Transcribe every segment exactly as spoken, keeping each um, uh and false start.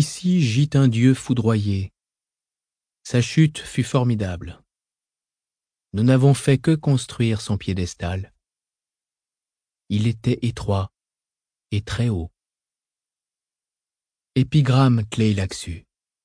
Ici gît un dieu foudroyé. Sa chute fut formidable. Nous n'avons fait que construire son piédestal. Il était étroit et très haut. Épigramme Tleilaxu.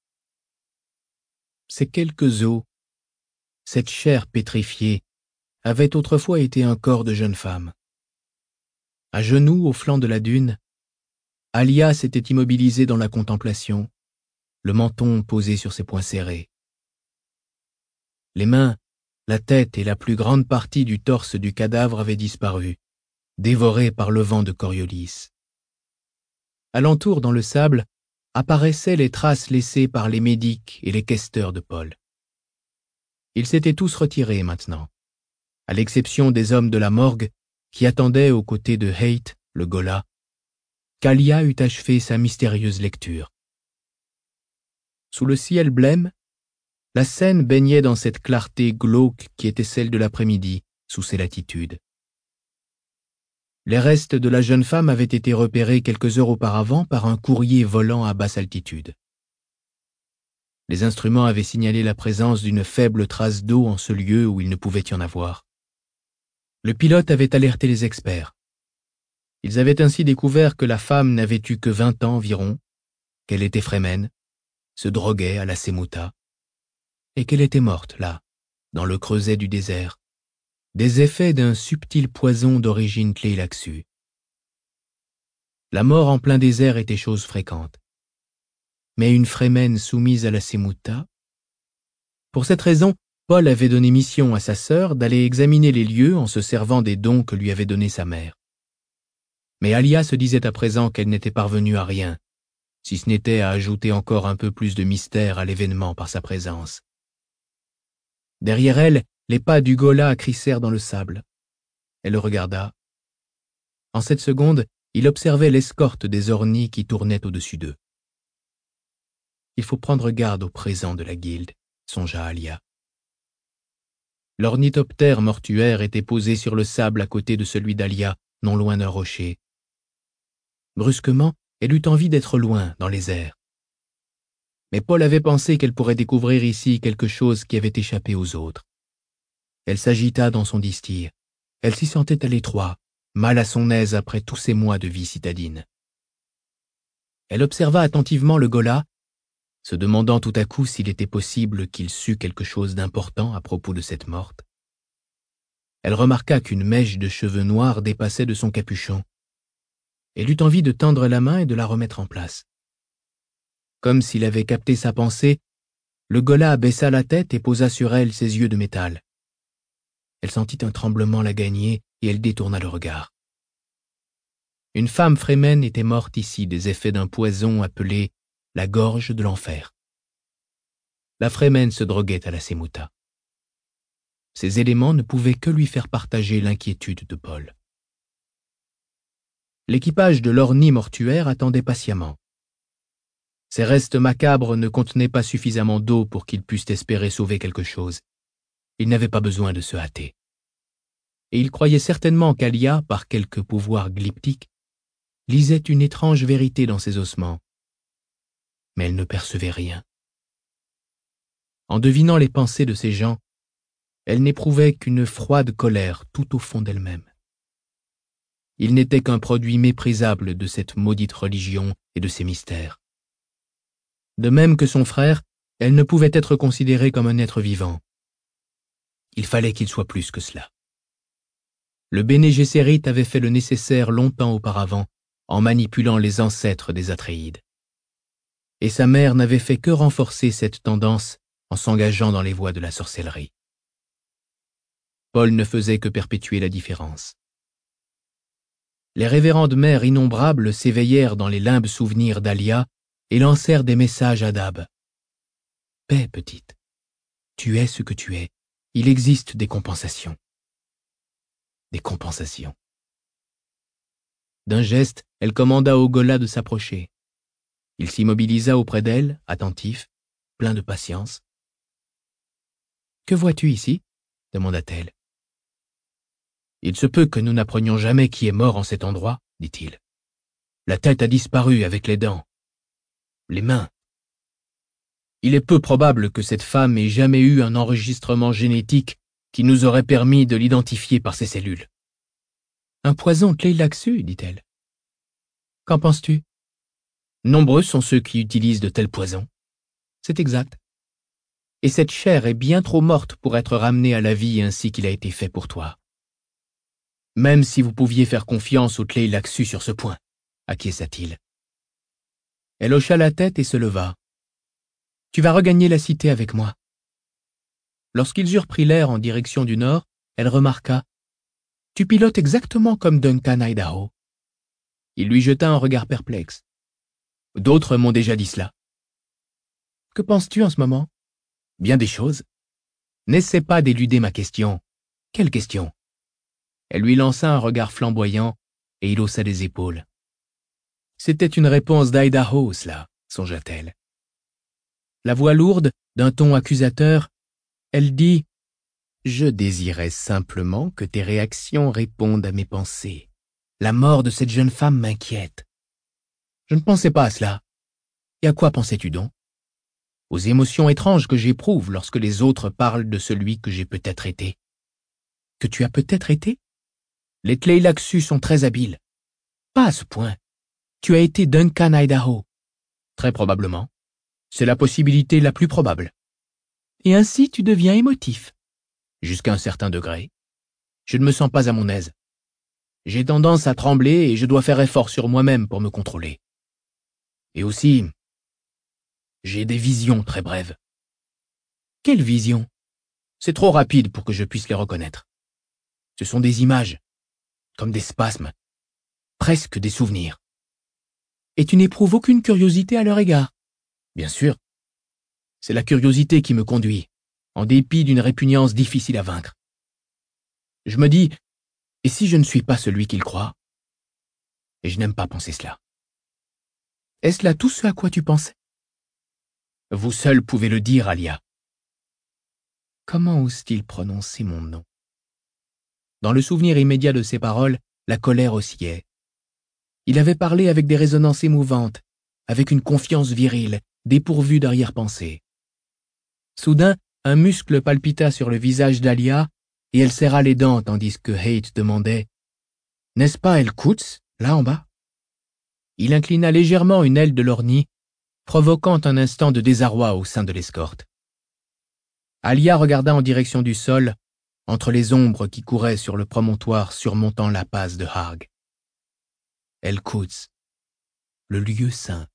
Ces quelques os, cette chair pétrifiée, avaient autrefois été un corps de jeune femme. À genoux au flanc de la dune, Alia s'était immobilisée dans la contemplation, le menton posé sur ses poings serrés. Les mains, la tête et la plus grande partie du torse du cadavre avaient disparu, dévorés par le vent de Coriolis. Alentour dans le sable apparaissaient les traces laissées par les médics et les questeurs de Paul. Ils s'étaient tous retirés maintenant, à l'exception des hommes de la morgue qui attendaient aux côtés de Hate, le Ghola, qu'Alia eût achevé sa mystérieuse lecture. Sous le ciel blême, la scène baignait dans cette clarté glauque qui était celle de l'après-midi sous ces latitudes. Les restes de la jeune femme avaient été repérés quelques heures auparavant par un courrier volant à basse altitude. Les instruments avaient signalé la présence d'une faible trace d'eau en ce lieu où il ne pouvait y en avoir. Le pilote avait alerté les experts. Ils avaient ainsi découvert que la femme n'avait eu que vingt ans environ, qu'elle était Fremen, se droguait à la Semuta, et qu'elle était morte là, dans le creuset du désert, des effets d'un subtil poison d'origine Tleilaxu. La mort en plein désert était chose fréquente. Mais une Fremen soumise à la Semuta? Pour cette raison, Paul avait donné mission à sa sœur d'aller examiner les lieux en se servant des dons que lui avait donnés sa mère. Mais Alia se disait à présent qu'elle n'était parvenue à rien, si ce n'était à ajouter encore un peu plus de mystère à l'événement par sa présence. Derrière elle, les pas du Ghola crissèrent dans le sable. Elle le regarda. En cette seconde, il observait l'escorte des ornis qui tournaient au-dessus d'eux. Il faut prendre garde au présent de la guilde, songea Alia. L'ornithoptère mortuaire était posé sur le sable à côté de celui d'Alia, non loin d'un rocher. Brusquement, elle eut envie d'être loin, dans les airs. Mais Paul avait pensé qu'elle pourrait découvrir ici quelque chose qui avait échappé aux autres. Elle s'agita dans son distir. Elle s'y sentait à l'étroit, mal à son aise après tous ces mois de vie citadine. Elle observa attentivement le Ghola, se demandant tout à coup s'il était possible qu'il sût quelque chose d'important à propos de cette morte. Elle remarqua qu'une mèche de cheveux noirs dépassait de son capuchon. Elle eut envie de tendre la main et de la remettre en place. Comme s'il avait capté sa pensée, le Ghola baissa la tête et posa sur elle ses yeux de métal. Elle sentit un tremblement la gagner et elle détourna le regard. Une femme Fremen était morte ici des effets d'un poison appelé la gorge de l'enfer. La Fremen se droguait à la Semuta. Ces éléments ne pouvaient que lui faire partager l'inquiétude de Paul. L'équipage de l'ornie mortuaire attendait patiemment. Ces restes macabres ne contenaient pas suffisamment d'eau pour qu'ils pussent espérer sauver quelque chose. Ils n'avaient pas besoin de se hâter. Et ils croyaient certainement qu'Alia, par quelque pouvoir glyptique, lisait une étrange vérité dans ses ossements. Mais elle ne percevait rien. En devinant les pensées de ces gens, elle n'éprouvait qu'une froide colère tout au fond d'elle-même. Il n'était qu'un produit méprisable de cette maudite religion et de ses mystères. De même que son frère, elle ne pouvait être considérée comme un être vivant. Il fallait qu'il soit plus que cela. Le Béné Gesserit avait fait le nécessaire longtemps auparavant en manipulant les ancêtres des Atréides. Et sa mère n'avait fait que renforcer cette tendance en s'engageant dans les voies de la sorcellerie. Paul ne faisait que perpétuer la différence. Les révérendes mères innombrables s'éveillèrent dans les limbes souvenirs d'Alia et lancèrent des messages à Dab. « Paix, petite. Tu es ce que tu es. Il existe des compensations. » Des compensations. D'un geste, elle commanda au Ghola de s'approcher. Il s'immobilisa auprès d'elle, attentif, plein de patience. « Que vois-tu ici ?» demanda-t-elle. « Il se peut que nous n'apprenions jamais qui est mort en cet endroit, dit-il. La tête a disparu avec les dents. Les mains. Il est peu probable que cette femme ait jamais eu un enregistrement génétique qui nous aurait permis de l'identifier par ses cellules. Un poison Tleilaxu, dit-elle. Qu'en penses-tu? Nombreux sont ceux qui utilisent de tels poisons. C'est exact. Et cette chair est bien trop morte pour être ramenée à la vie ainsi qu'il a été fait pour toi. Même si vous pouviez faire confiance au Tleilaxu sur ce point, acquiesça-t-il. Elle hocha la tête et se leva. Tu vas regagner la cité avec moi. Lorsqu'ils eurent pris l'air en direction du nord, elle remarqua. Tu pilotes exactement comme Duncan Idaho. Il lui jeta un regard perplexe. D'autres m'ont déjà dit cela. Que penses-tu en ce moment? Bien des choses. N'essaie pas d'éluder ma question. Quelle question? Elle lui lança un regard flamboyant et il haussa les épaules. C'était une réponse d'Idaho, cela, songea-t-elle. La voix lourde, d'un ton accusateur, elle dit « Je désirais simplement que tes réactions répondent à mes pensées. La mort de cette jeune femme m'inquiète. » Je ne pensais pas à cela. Et à quoi pensais-tu donc? Aux émotions étranges que j'éprouve lorsque les autres parlent de celui que j'ai peut-être été. Que tu as peut-être été? Les Tleilaxu sont très habiles. Pas à ce point. Tu as été Duncan Idaho. Très probablement. C'est la possibilité la plus probable. Et ainsi tu deviens émotif. Jusqu'à un certain degré. Je ne me sens pas à mon aise. J'ai tendance à trembler et je dois faire effort sur moi-même pour me contrôler. Et aussi, j'ai des visions très brèves. Quelles visions? C'est trop rapide pour que je puisse les reconnaître. Ce sont des images, comme des spasmes, presque des souvenirs. Et tu n'éprouves aucune curiosité à leur égard? Bien sûr. C'est la curiosité qui me conduit, en dépit d'une répugnance difficile à vaincre. Je me dis, et si je ne suis pas celui qu'il croit? Et je n'aime pas penser cela. Est-ce là tout ce à quoi tu pensais? Vous seul pouvez le dire, Alia. Comment ose-t-il prononcer mon nom? Dans le souvenir immédiat de ses paroles, la colère oscillait. Il avait parlé avec des résonances émouvantes, avec une confiance virile, dépourvue d'arrière-pensée. Soudain, un muscle palpita sur le visage d'Alia et elle serra les dents tandis que Haight demandait « N'est-ce pas El Quds, là en bas ?» Il inclina légèrement une aile de l'ornie, provoquant un instant de désarroi au sein de l'escorte. Alia regarda en direction du sol, entre les ombres qui couraient sur le promontoire surmontant la passe de Harg. El Quds, le lieu saint.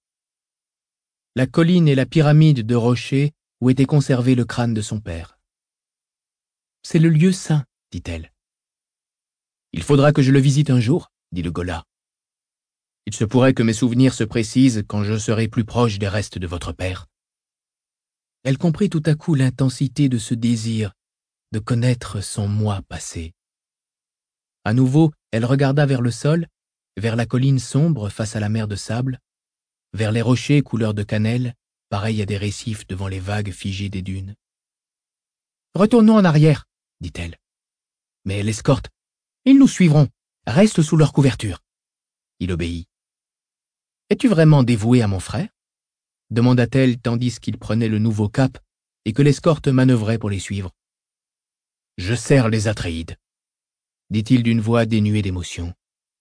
La colline et la pyramide de rochers où était conservé le crâne de son père. C'est le lieu saint, dit-elle. Il faudra que je le visite un jour, dit le Ghola. Il se pourrait que mes souvenirs se précisent quand je serai plus proche des restes de votre père. Elle comprit tout à coup l'intensité de ce désir de connaître son moi passé. À nouveau, elle regarda vers le sol, vers la colline sombre face à la mer de sable, vers les rochers couleur de cannelle, pareils à des récifs devant les vagues figées des dunes. « Retournons en arrière, » dit-elle. « Mais l'escorte, ils nous suivront. Reste sous leur couverture. » Il obéit. « Es-tu vraiment dévoué à mon frère ?» demanda-t-elle tandis qu'il prenait le nouveau cap et que l'escorte manœuvrait pour les suivre. « Je sers les Atréides, » dit-il d'une voix dénuée d'émotion.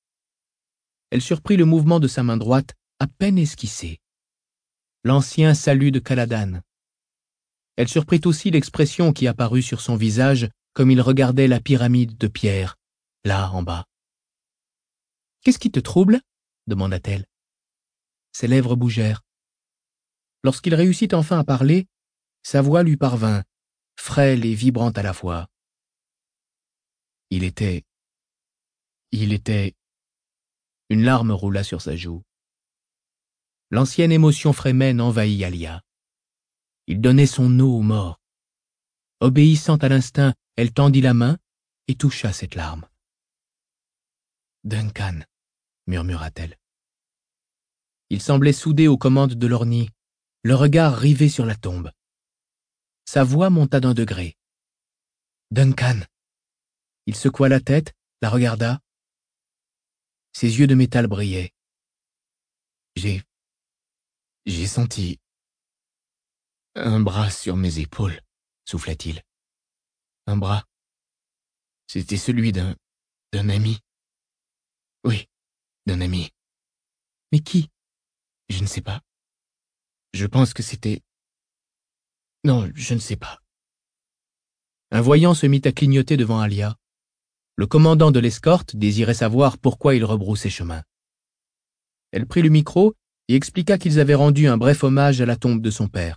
Elle surprit le mouvement de sa main droite à peine esquissé. L'ancien salut de Caladan. Elle surprit aussi l'expression qui apparut sur son visage comme il regardait la pyramide de pierre, là en bas. « Qu'est-ce qui te trouble ?» demanda-t-elle. Ses lèvres bougèrent. Lorsqu'il réussit enfin à parler, sa voix lui parvint, frêle et vibrante à la fois. Il était... Il était... Une larme roula sur sa joue. L'ancienne émotion frémène envahit Alia. Il donnait son eau aux morts. Obéissant à l'instinct, elle tendit la main et toucha cette larme. « Duncan » murmura-t-elle. Il semblait soudé aux commandes de l'ornie, le regard rivé sur la tombe. Sa voix monta d'un degré. « Duncan » Il secoua la tête, la regarda. Ses yeux de métal brillaient. « J'ai... J'ai senti un bras sur mes épaules, souffla-t-il. Un bras. C'était celui d'un d'un ami. Oui, d'un ami. Mais qui? Je ne sais pas. Je pense que c'était... Non, je ne sais pas. Un voyant se mit à clignoter devant Alia. Le commandant de l'escorte désirait savoir pourquoi il rebroussait chemin. Elle prit le micro et expliqua qu'ils avaient rendu un bref hommage à la tombe de son père.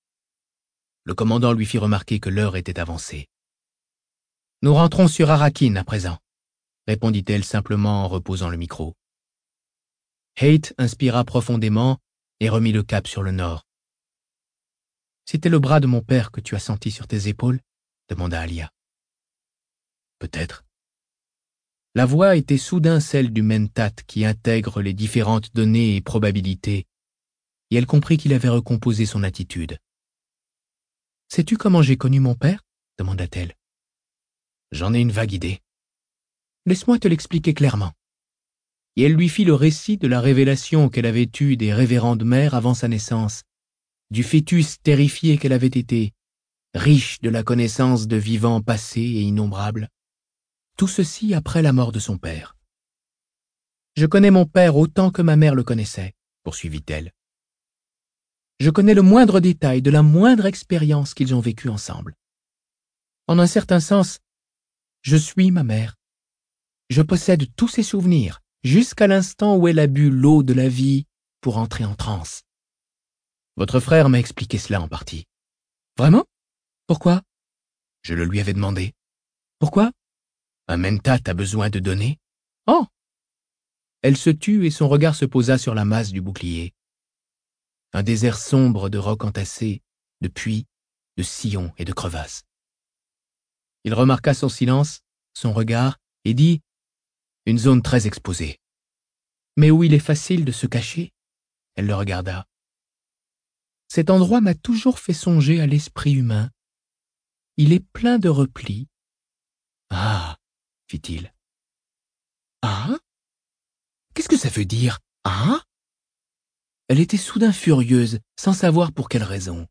Le commandant lui fit remarquer que l'heure était avancée. « Nous rentrons sur Arakin à présent », répondit-elle simplement en reposant le micro. Hayt inspira profondément et remit le cap sur le nord. « C'était le bras de mon père que tu as senti sur tes épaules ?» demanda Alia. « Peut-être. » La voix était soudain celle du mentat qui intègre les différentes données et probabilités, et elle comprit qu'il avait recomposé son attitude. « Sais-tu comment j'ai connu mon père ?» demanda-t-elle. « J'en ai une vague idée. »« Laisse-moi te l'expliquer clairement. » Et elle lui fit le récit de la révélation qu'elle avait eue des révérendes mères avant sa naissance, du fœtus terrifié qu'elle avait été, riche de la connaissance de vivants passés et innombrables. Tout ceci après la mort de son père. « Je connais mon père autant que ma mère le connaissait, » poursuivit-elle. « Je connais le moindre détail de la moindre expérience qu'ils ont vécue ensemble. En un certain sens, je suis ma mère. Je possède tous ses souvenirs, jusqu'à l'instant où elle a bu l'eau de la vie pour entrer en transe. Votre frère m'a expliqué cela en partie. »« Vraiment? Pourquoi? » ?»« Je le lui avais demandé. »« Pourquoi? » ?»« Un mentat a besoin de données. »« Oh !» Elle se tut et son regard se posa sur la masse du bouclier. Un désert sombre de rocs entassés, de puits, de sillons et de crevasses. Il remarqua son silence, son regard, et dit « Une zone très exposée. »« Mais où il est facile de se cacher ?» Elle le regarda. « Cet endroit m'a toujours fait songer à l'esprit humain. Il est plein de replis. »« Ah !» fit-il. « Ah ? Qu'est-ce que ça veut dire, ah ?» Elle était soudain furieuse, sans savoir pour quelle raison.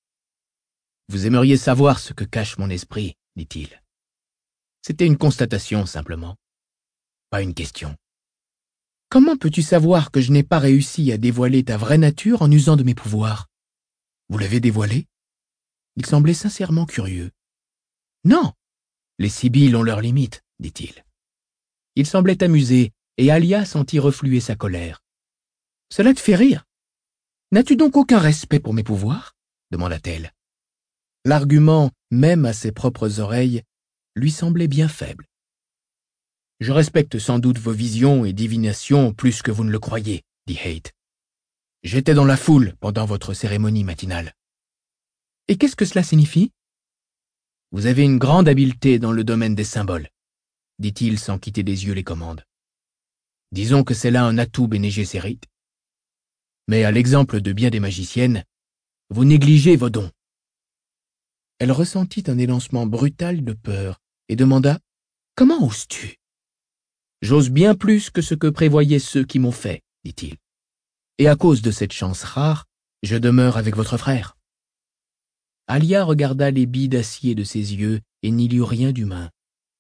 « Vous aimeriez savoir ce que cache mon esprit, » dit-il. C'était une constatation, simplement. Pas une question. « Comment peux-tu savoir que je n'ai pas réussi à dévoiler ta vraie nature en usant de mes pouvoirs ? Vous l'avez dévoilé ?» Il semblait sincèrement curieux. « Non, les Sibylles ont leurs limites, » dit-il. Il semblait amusé, et Alia sentit refluer sa colère. « Cela te fait rire ? N'as-tu donc aucun respect pour mes pouvoirs ? » demanda-t-elle. L'argument, même à ses propres oreilles, lui semblait bien faible. « Je respecte sans doute vos visions et divinations plus que vous ne le croyez, » dit Hayt. « J'étais dans la foule pendant votre cérémonie matinale. »« Et qu'est-ce que cela signifie ? » ?»« Vous avez une grande habileté dans le domaine des symboles, » dit-il sans quitter des yeux les commandes. « Disons que c'est là un atout Bene Gesserit. Mais à l'exemple de bien des magiciennes, vous négligez vos dons. » Elle ressentit un élancement brutal de peur et demanda « Comment oses-tu » ?« J'ose bien plus que ce que prévoyaient ceux qui m'ont fait, » dit-il. « Et à cause de cette chance rare, je demeure avec votre frère. » Alia regarda les billes d'acier de ses yeux et n'y lut rien d'humain.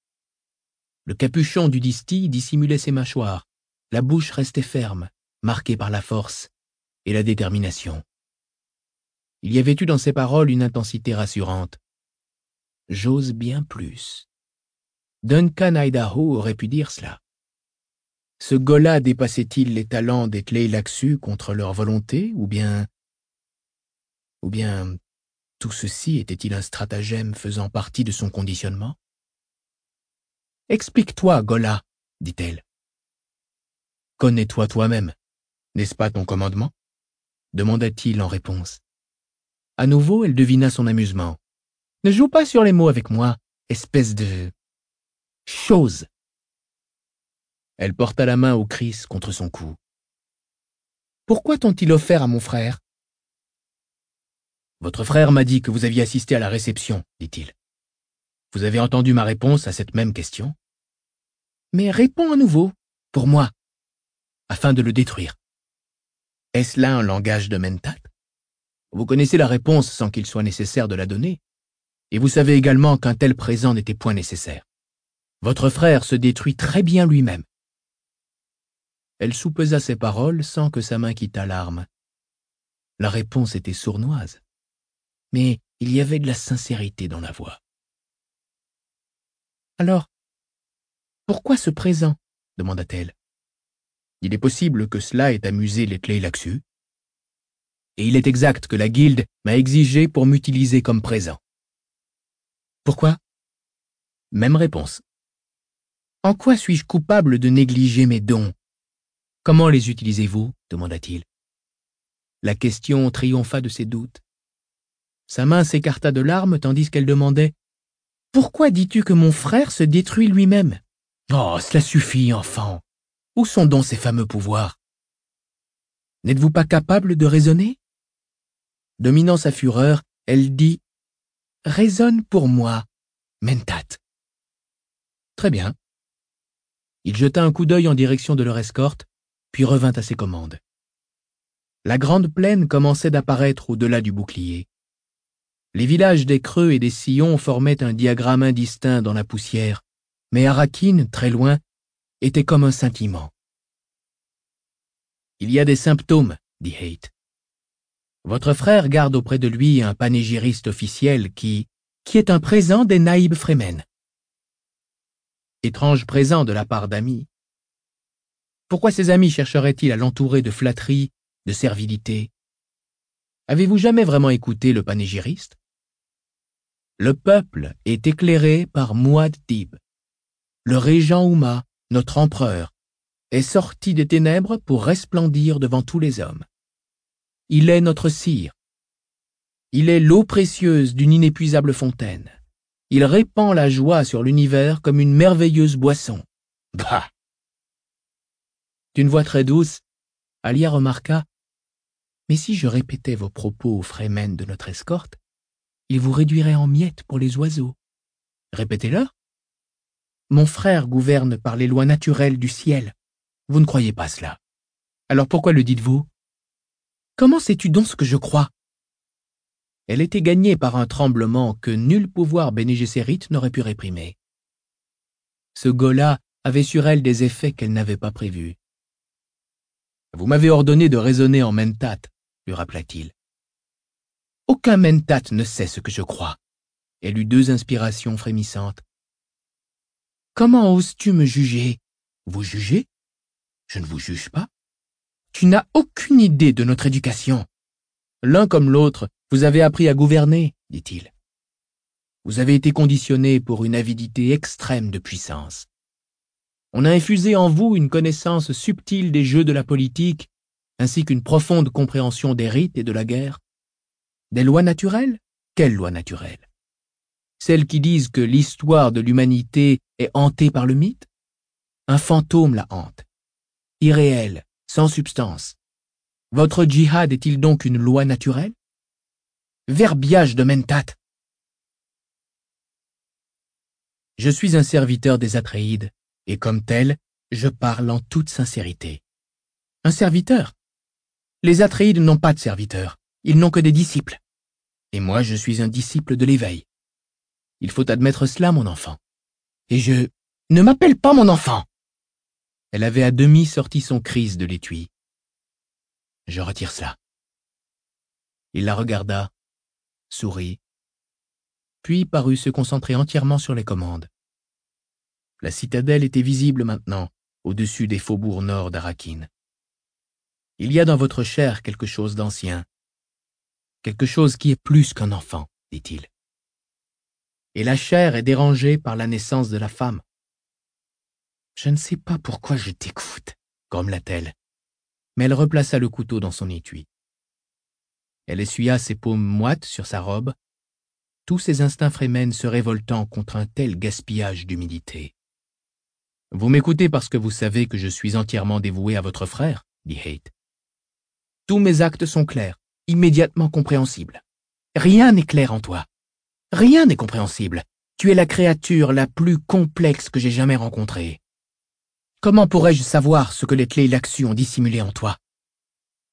Le capuchon du distil dissimulait ses mâchoires, la bouche restait ferme, marquée par la force et la détermination. Il y avait eu dans ses paroles une intensité rassurante. « J'ose bien plus. » Duncan Idaho aurait pu dire cela. Ce gars-là dépassait-il les talents des Tleilaxu contre leur volonté, ou bien... Ou bien... tout ceci était-il un stratagème faisant partie de son conditionnement ? « Explique-toi, Ghola, » dit-elle. « Connais-toi toi-même, n'est-ce pas ton commandement ?» demanda-t-il en réponse. À nouveau, elle devina son amusement. « Ne joue pas sur les mots avec moi, espèce de... chose !» Elle porta la main au Chris contre son cou. « Pourquoi t'ont-ils offert à mon frère ?»« Votre frère m'a dit que vous aviez assisté à la réception, » dit-il. « Vous avez entendu ma réponse à cette même question ? Mais réponds à nouveau, pour moi, afin de le détruire. » Est-ce là un langage de Mentat? Vous connaissez la réponse sans qu'il soit nécessaire de la donner, et vous savez également qu'un tel présent n'était point nécessaire. Votre frère se détruit très bien lui-même. Elle soupesa ses paroles sans que sa main quittât l'arme. La réponse était sournoise, mais il y avait de la sincérité dans la voix. Alors, pourquoi ce présent? Demanda-t-elle. Il est possible que cela ait amusé les Tleilaxu, et il est exact que la guilde m'a exigé pour m'utiliser comme présent. Pourquoi? Même réponse. En quoi suis-je coupable de négliger mes dons? Comment les utilisez-vous? Demanda-t-il. La question triompha de ses doutes. Sa main s'écarta de l'arme tandis qu'elle demandait « Pourquoi dis-tu que mon frère se détruit lui-même? Oh, cela suffit, enfant. Où sont donc ces fameux pouvoirs? N'êtes-vous pas capable de raisonner? » Dominant sa fureur, elle dit « Raisonne pour moi, Mentat. » Très bien. Il jeta un coup d'œil en direction de leur escorte, puis revint à ses commandes. La grande plaine commençait d'apparaître au-delà du bouclier. Les villages des creux et des sillons formaient un diagramme indistinct dans la poussière, mais Arrakeen, très loin, était comme un scintillement. « Il y a des symptômes, » dit Hayt. « Votre frère garde auprès de lui un panégyriste officiel qui, qui est un présent des Naïb Fremen. Étrange présent de la part d'amis. Pourquoi ces amis chercheraient-ils à l'entourer de flatteries, de servilité? Avez-vous jamais vraiment écouté le panégyriste? Le peuple est éclairé par Muad'Dib. Le régent Uma, notre empereur, est sorti des ténèbres pour resplendir devant tous les hommes. Il est notre sire. Il est l'eau précieuse d'une inépuisable fontaine. Il répand la joie sur l'univers comme une merveilleuse boisson. Bah! D'une voix très douce, Alia remarqua « Mais si je répétais vos propos aux Fremen de notre escorte, ils vous réduiraient en miettes pour les oiseaux. Répétez-leur. Mon frère gouverne par les lois naturelles du ciel. Vous ne croyez pas cela. Alors pourquoi le dites-vous? Comment sais-tu donc ce que je crois? » Elle était gagnée par un tremblement que nul pouvoir Bene Gesserit n'aurait pu réprimer. Ce gars-là avait sur elle des effets qu'elle n'avait pas prévus. « Vous m'avez ordonné de raisonner en Mentat, » lui rappela-t-il. « Aucun Mentat ne sait ce que je crois. » Elle eut deux inspirations frémissantes. « Comment oses-tu me juger? Vous juger? Je ne vous juge pas. Tu n'as aucune idée de notre éducation. L'un comme l'autre, vous avez appris à gouverner, dit-il. Vous avez été conditionné pour une avidité extrême de puissance. On a infusé en vous une connaissance subtile des jeux de la politique, ainsi qu'une profonde compréhension des rites et de la guerre. Des lois naturelles? Quelles lois naturelles? Celles qui disent que l'histoire de l'humanité est hantée par le mythe? Un fantôme la hante. Irréel, sans substance. Votre djihad est-il donc une loi naturelle? Verbiage de Mentat. Je suis un serviteur des Atréides, et comme tel, je parle en toute sincérité. Un serviteur? Les Atréides n'ont pas de serviteurs, ils n'ont que des disciples. Et moi, je suis un disciple de l'éveil. Il faut admettre cela, mon enfant. Et je... Ne m'appelle pas mon enfant! Elle avait à demi sorti son crise de l'étui. Je retire cela. Il la regarda, sourit, puis parut se concentrer entièrement sur les commandes. La citadelle était visible maintenant, au-dessus des faubourgs nord d'Arrakeen. Il y a dans votre chair quelque chose d'ancien, quelque chose qui est plus qu'un enfant, dit-il. Et la chair est dérangée par la naissance de la femme. Je ne sais pas pourquoi je t'écoute, grommela-t-elle, mais elle replaça le couteau dans son étui. Elle essuya ses paumes moites sur sa robe, tous ses instincts fremen se révoltant contre un tel gaspillage d'humilité. « Vous m'écoutez parce que vous savez que je suis entièrement dévoué à votre frère, » dit Hayt. « Tous mes actes sont clairs, immédiatement compréhensibles. Rien n'est clair en toi. Rien n'est compréhensible. Tu es la créature la plus complexe que j'ai jamais rencontrée. Comment pourrais-je savoir ce que les Tleilaxu ont dissimulé en toi?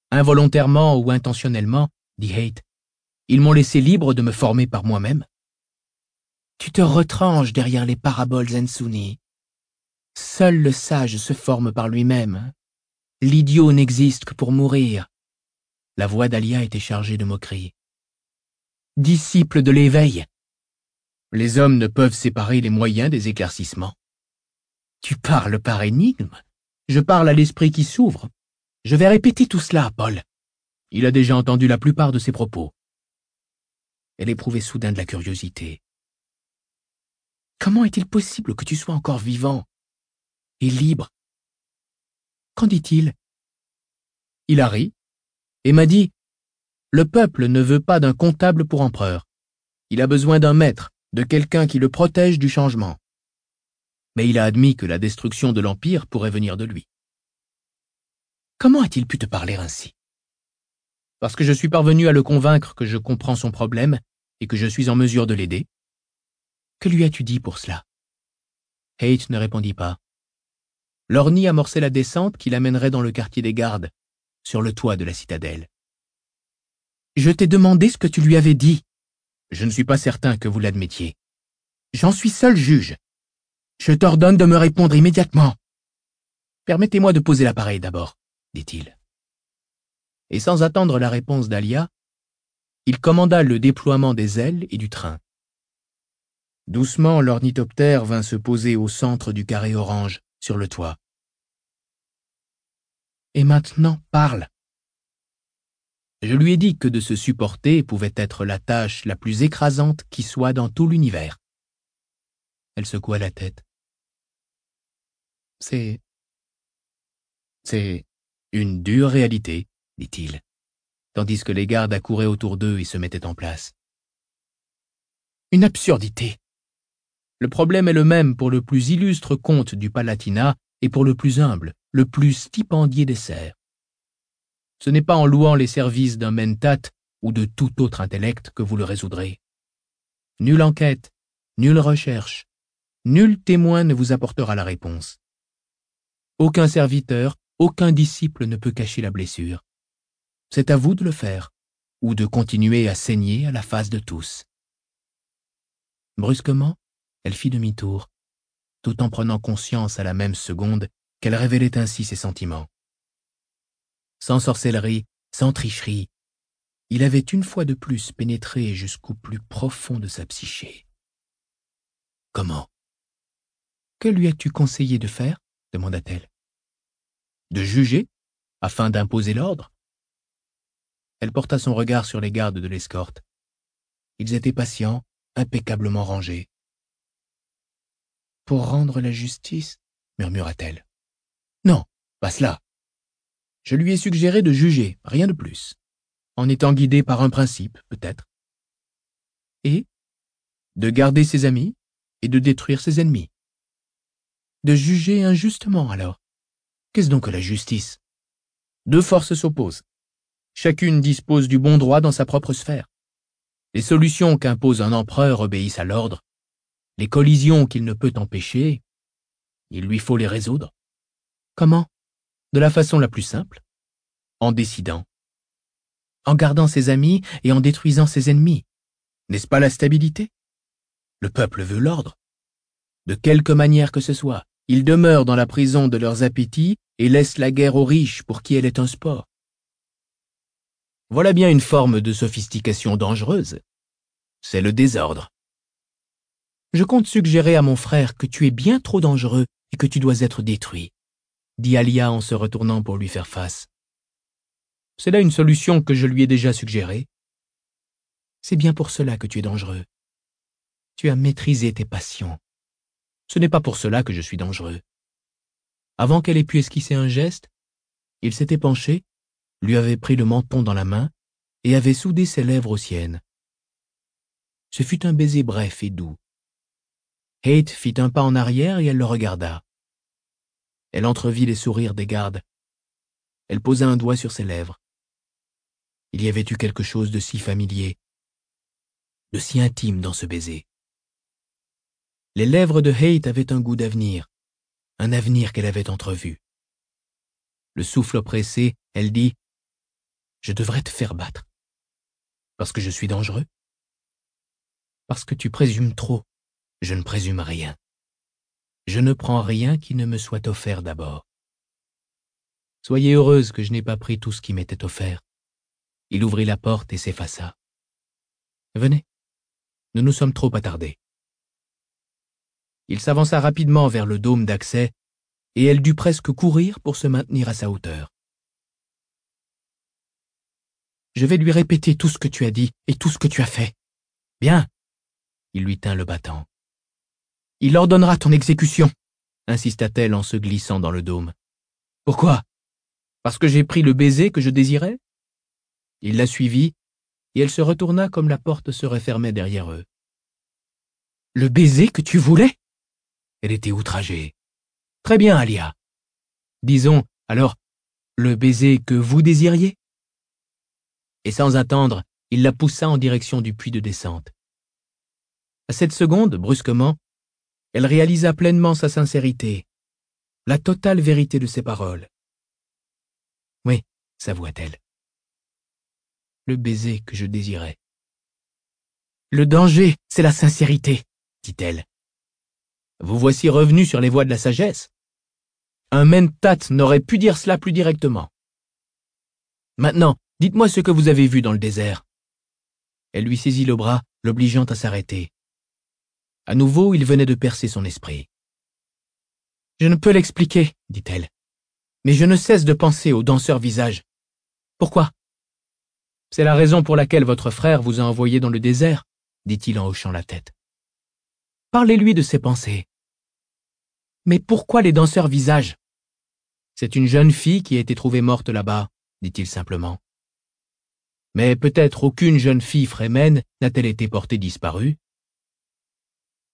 Involontairement ou intentionnellement, dit Haight, ils m'ont laissé libre de me former par moi-même. Tu te retranches derrière les paraboles Zensunni. Seul le sage se forme par lui-même. L'idiot n'existe que pour mourir. La voix d'Alia était chargée de moquerie. Disciple de l'éveil. Les hommes ne peuvent séparer les moyens des éclaircissements. Tu parles par énigme. Je parle à l'esprit qui s'ouvre. Je vais répéter tout cela à Paul. Il a déjà entendu la plupart de ses propos. Elle éprouvait soudain de la curiosité. Comment est-il possible que tu sois encore vivant et libre? Qu'en dit-il? Il a ri et m'a dit « Le peuple ne veut pas d'un comptable pour empereur. Il a besoin d'un maître, de quelqu'un qui le protège du changement. » Mais il a admis que la destruction de l'Empire pourrait venir de lui. Comment a-t-il pu te parler ainsi? Parce que je suis parvenu à le convaincre que je comprends son problème et que je suis en mesure de l'aider. Que lui as-tu dit pour cela? Haight ne répondit pas. Lorny amorçait la descente qui l'amènerait dans le quartier des gardes, sur le toit de la citadelle. Je t'ai demandé ce que tu lui avais dit. Je ne suis pas certain que vous l'admettiez. J'en suis seul juge. Je t'ordonne de me répondre immédiatement. Permettez-moi de poser l'appareil d'abord, dit-il. Et sans attendre la réponse d'Alia, il commanda le déploiement des ailes et du train. Doucement, l'ornithoptère vint se poser au centre du carré orange, sur le toit. Et maintenant, parle. Je lui ai dit que de se supporter pouvait être la tâche la plus écrasante qui soit dans tout l'univers. Elle secoua la tête. C'est... C'est une dure réalité, dit-il, tandis que les gardes accouraient autour d'eux et se mettaient en place. Une absurdité. Le problème est le même pour le plus illustre comte du Palatinat et pour le plus humble, le plus stipendié des serfs. Ce n'est pas en louant les services d'un mentat ou de tout autre intellect que vous le résoudrez. Nulle enquête, nulle recherche, nul témoin ne vous apportera la réponse. Aucun serviteur, aucun disciple ne peut cacher la blessure. C'est à vous de le faire, ou de continuer à saigner à la face de tous. Brusquement, elle fit demi-tour, tout en prenant conscience à la même seconde qu'elle révélait ainsi ses sentiments. Sans sorcellerie, sans tricherie, il avait une fois de plus pénétré jusqu'au plus profond de sa psyché. Comment? Que lui as-tu conseillé de faire? Demanda-t-elle. De juger, afin d'imposer l'ordre? Elle porta son regard sur les gardes de l'escorte. Ils étaient patients, impeccablement rangés. Pour rendre la justice, murmura-t-elle. Non, pas cela. Je lui ai suggéré de juger, rien de plus, en étant guidé par un principe, peut-être. Et de garder ses amis et de détruire ses ennemis. De juger injustement, alors. Qu'est-ce donc que la justice? Deux forces s'opposent. Chacune dispose du bon droit dans sa propre sphère. Les solutions qu'impose un empereur obéissent à l'ordre. Les collisions qu'il ne peut empêcher, il lui faut les résoudre. Comment? De la façon la plus simple. En décidant. En gardant ses amis et en détruisant ses ennemis. N'est-ce pas la stabilité? Le peuple veut l'ordre. De quelque manière que ce soit, ils demeurent dans la prison de leurs appétits et laissent la guerre aux riches pour qui elle est un sport. Voilà bien une forme de sophistication dangereuse. C'est le désordre. Je compte suggérer à mon frère que tu es bien trop dangereux et que tu dois être détruit, dit Alia en se retournant pour lui faire face. C'est là une solution que je lui ai déjà suggérée. C'est bien pour cela que tu es dangereux. Tu as maîtrisé tes passions. Ce n'est pas pour cela que je suis dangereux. Avant qu'elle ait pu esquisser un geste, il s'était penché, lui avait pris le menton dans la main et avait soudé ses lèvres aux siennes. Ce fut un baiser bref et doux. Haight fit un pas en arrière et elle le regarda. Elle entrevit les sourires des gardes. Elle posa un doigt sur ses lèvres. Il y avait eu quelque chose de si familier, de si intime dans ce baiser. Les lèvres de Haight avaient un goût d'avenir, un avenir qu'elle avait entrevu. Le souffle oppressé, elle dit Je devrais te faire battre. Parce que je suis dangereux? Parce que tu présumes trop. Je ne présume rien. Je ne prends rien qui ne me soit offert d'abord. Soyez heureuse que je n'ai pas pris tout ce qui m'était offert. Il ouvrit la porte et s'effaça. Venez, nous nous sommes trop attardés. Il s'avança rapidement vers le dôme d'accès, et elle dut presque courir pour se maintenir à sa hauteur. Je vais lui répéter tout ce que tu as dit et tout ce que tu as fait. Bien. Il lui tint le battant. Il ordonnera ton exécution, insista-t-elle en se glissant dans le dôme. Pourquoi? Parce que j'ai pris le baiser que je désirais? Il la suivit, et elle se retourna comme la porte se refermait derrière eux. Le baiser que tu voulais? Elle était outragée. Très bien, Alia. Disons, alors, le baiser que vous désiriez? Et sans attendre, il la poussa en direction du puits de descente. À cette seconde, brusquement, elle réalisa pleinement sa sincérité, la totale vérité de ses paroles. Oui, s'avoua-t-elle. Le baiser que je désirais. Le danger, c'est la sincérité, dit-elle. Vous voici revenu sur les voies de la sagesse. Un mentat n'aurait pu dire cela plus directement. Maintenant, dites-moi ce que vous avez vu dans le désert. Elle lui saisit le bras, l'obligeant à s'arrêter. À nouveau, il venait de percer son esprit. Je ne peux l'expliquer, dit-elle, mais je ne cesse de penser au danseur visage. Pourquoi? C'est la raison pour laquelle votre frère vous a envoyé dans le désert, dit-il en hochant la tête. Parlez-lui de ses pensées. Mais pourquoi les danseurs visages? C'est une jeune fille qui a été trouvée morte là-bas, dit-il simplement. Mais peut-être aucune jeune fille frémène n'a-t-elle été portée disparue,